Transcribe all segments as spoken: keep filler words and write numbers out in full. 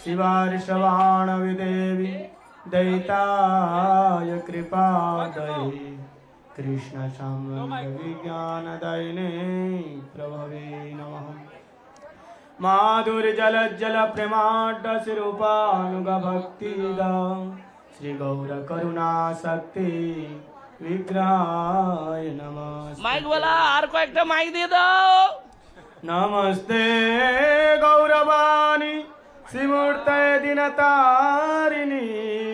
शिवार्षवाणविदेवी दैताय कृपादये कृष्ण विज्ञानदायिने प्रभवे नमः। माधुर्जलज्जल प्रेमाढ्य शिरूपानुग भक्तिदा श्री गौर करुणा शक्ति विग्रहाय नमः। माइक वाला और को एक माइक दे दो। नमस्ते गौरवाणी श्रीमूर्ते दिनतारिणी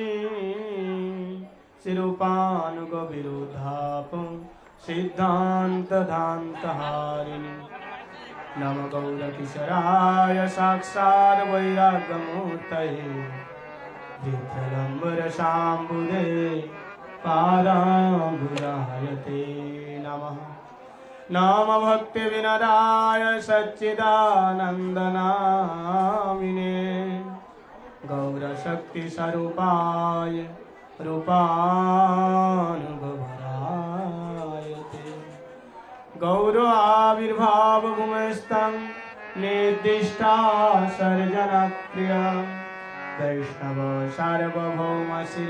शिरूपानुग विरोधाप सिद्धांत धांतहारिणी नम गौर किशोराय साक्षात् वैराग्यमूर्तये दिव्यलंबर शाम्बुदे पादाम्बुजायते नमः। नाम भक्ति विनदाय सच्चिदानंदनामिने गौर शक्ति स्वरूपाय रूपानुभवरायते गौर आविर्भाव भूमिस्थं निर्दिष्टा सर्जनप्रिया वैष्णव सार्वभौमशिल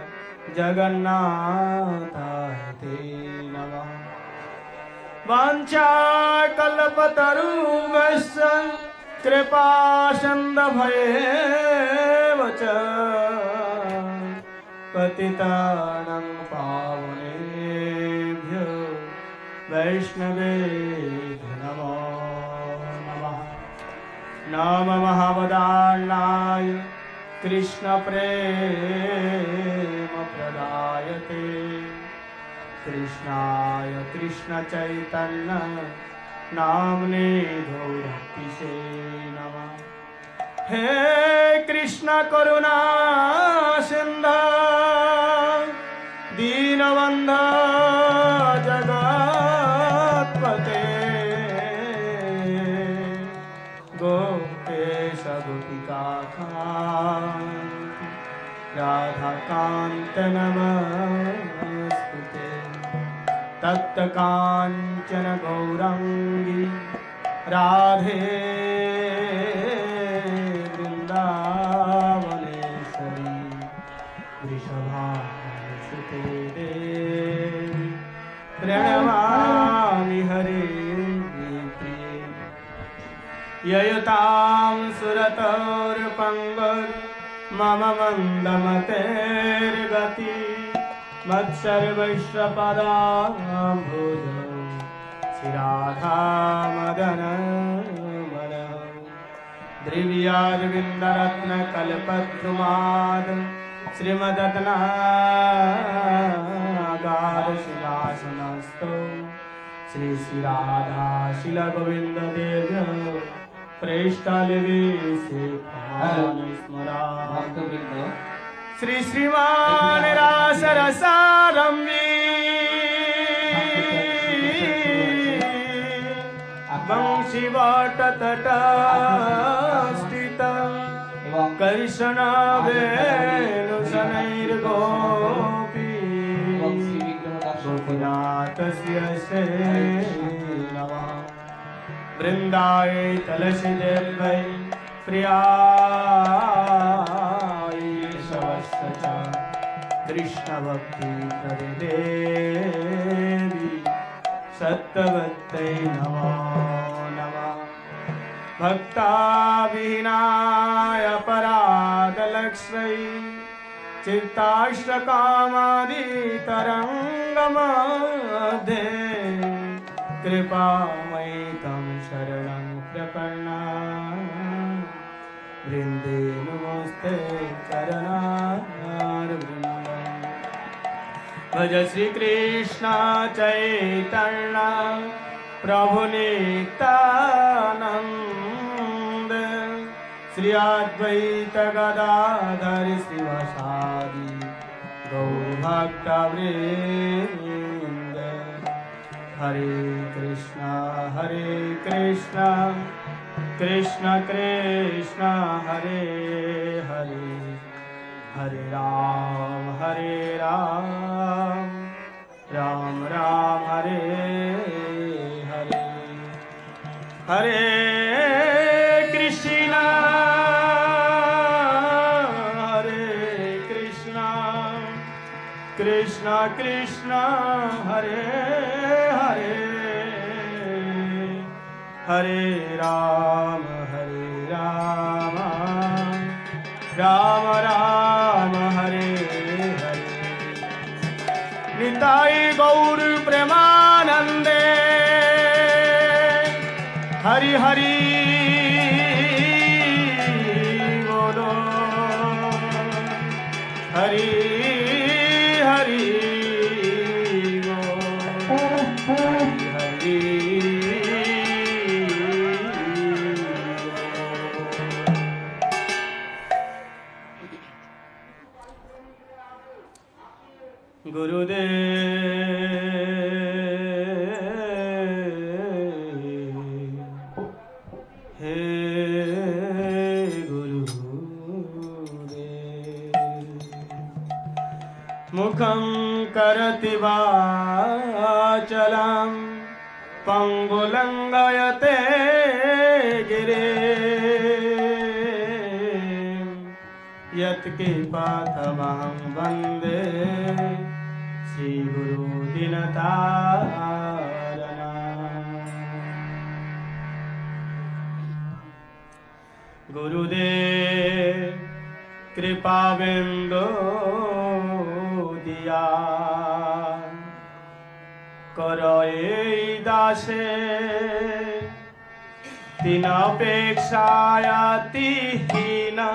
जगन्नाथाय नमः। वाञ्छाकल्पतरुभ्यश्च कृपा सिन्धुभ्येव च पतितानां पावनेभ्यो वैष्णवेभ्यो नमो नमः। नमः महावदान्नाय कृष्ण प्रेम प्रदायते कृष्णाय कृष्ण चैतन्य नामने गौरतिसे नमः। हे कृष्ण करुणा सिंधु दीनबंधु जगत्पते गोपेश गोपिकान्त राधाकान्त नमस्ते। तप्त कांचन गौरांगी राधे वृंदावनेश्वरी वृषभानुसुते देवी प्रणमामि हरे प्रिये। ययतां सुरतोर्पङ्गुर् मम मन्दमतेर्गति मत्सर्वैश्वपदाम्भोज श्रीराधा मदन मन द्रव्यारविन्दरत्नकल्पद्रुमाद श्रीमदत्नागारशिलासनस्थो श्री श्रीराधा शिलगोविन्ददेव्य प्रेष्ठालिवे से स्मरा श्री श्रीमान रास रसारम्भी वंशी वाटतटास्थित कर्षणा वेणुशनैर्गोपी गोपीनाथस्य से नमः। वृन्दाय तुलसी देवै प्रियाय शवस्य कृष्ण भक्ति देवी सत्यवत्यै नमो नमः। भक्ताभिनाय परादलक्ष्मै चित्ताश्रकामादितरङ्गमध्ये कृपामयि तं शरणं प्रपन्ना वृन्दे नमस्ते चरणारविन्दम्। भज श्री कृष्ण चैतन्य प्रभु नित्यानंद श्री अद्वैत गदाधर शिवसादि गौभक्तवृन्द। हरे कृष्णा हरे कृष्णा कृष्ण कृष्ण हरे हरे हरे राम हरे राम राम राम हरे हरे। हरे कृष्णा कृष्ण हरे हरे हरे राम हरे राम राम राम हरे हरे निताई गौर प्रेमानंदे हरि हरि बोलो हरि हरि हरि गुरुदेव हे मुखं करति वाचलं पंगुलंगयते गिरे यत्कृपातमहं वन्दे श्रीगुरु दीनतारणा गुरुदेव कृपा बिंदु दिया करए दासे तीन अपेक्षायातिहीना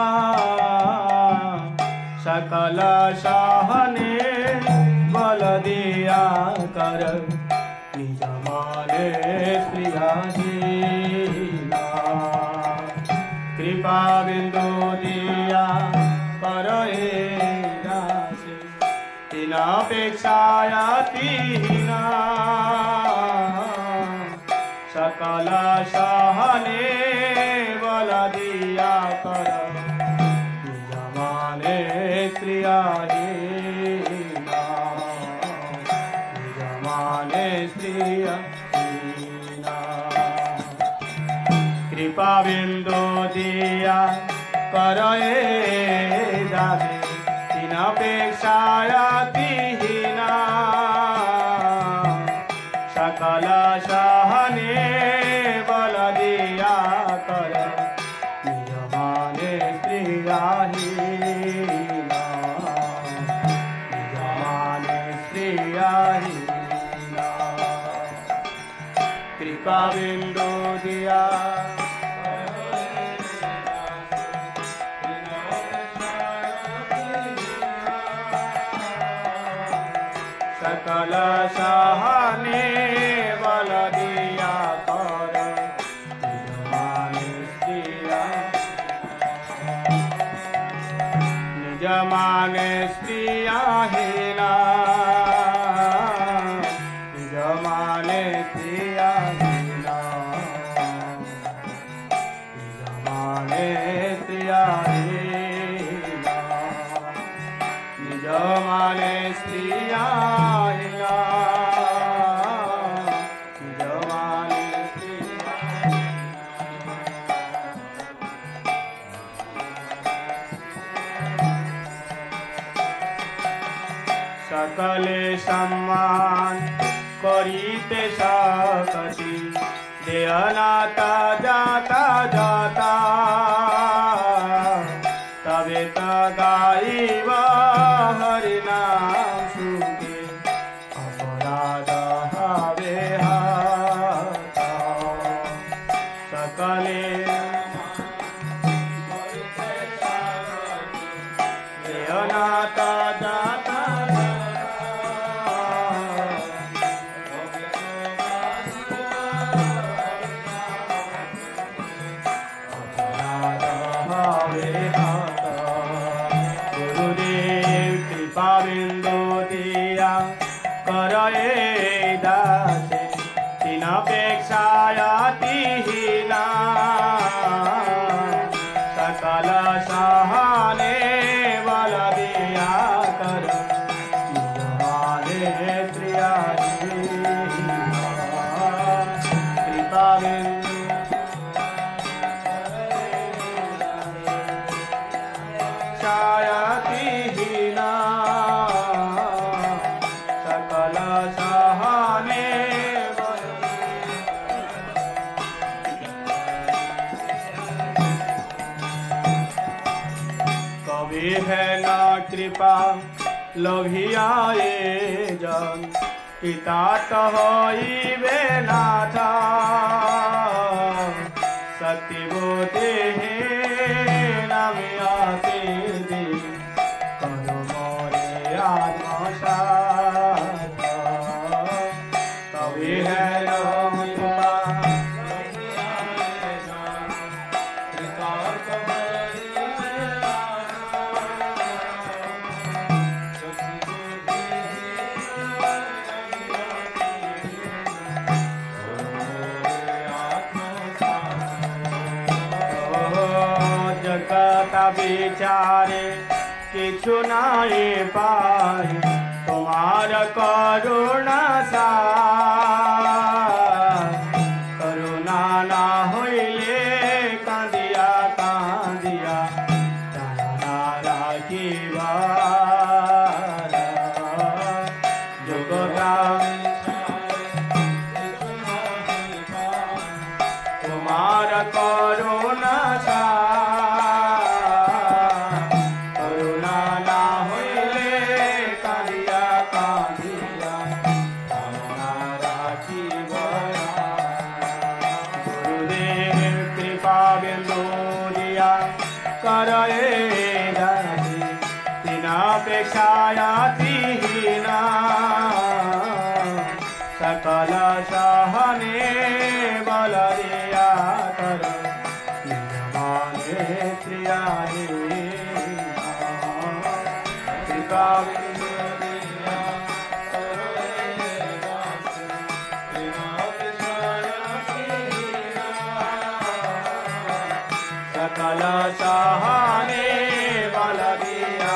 सकल सहने बल दिया कर निज माने प्रियाधीना कृपा बिंदु दिया करए दासे तीन अपेक्षायातिहीना सकल सहने बल दिया कर निज माने प्रियाहीना निज माने प्रियाहीना कृपा बिंदु दिया करए दासे तीन अपेक्षायातिहीना सकल सहने बल दिया कर निज माने प्रियाहीना निज माने प्रियाहीना कृपा बिंदु दिया सकल सहने बल दिया कर निज माने प्रिया निज माने प्रियाहीना निज माने प्रियाहीना निज माने प्रियाहीना निज माने प्रियाहीना निज माने सकले सम्मान करिते सकति देहनाता जाता जाता तबे त गाइब हरिनाम सुखे अपराध हवे हता सकले देहनाता जाता बिंदु दिया करए दासे तीन अपेक्षायातिहीना सकल सहने बल दिया कर निज माने प्रियाहीना कृपा बिंदु छायातिहीना तभी है न कृपा लोभियाए जन कितात होइबे नाथ शक्ति बोते नामिया से दी करो मोरे आत्मसात तभी है न कृपा विचारे किछु नाई पाई तुम्हार करुणा सा करुणा ना होइले कांदिया कांदिया तारा राखीबा तुम्हार करुणा सा तीना सकल सहने बल दिया कर माने प्रिया सकल सहने बल दिया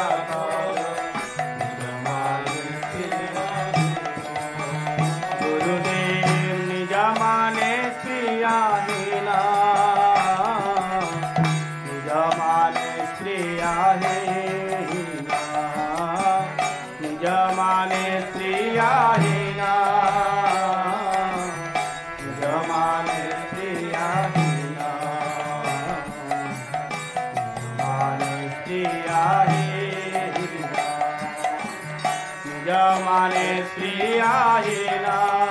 जमाने स्त्रियाहीना जमाने स्त्रियाहीना जमाने स्त्रियाहीना जमाने स्त्रियाहीना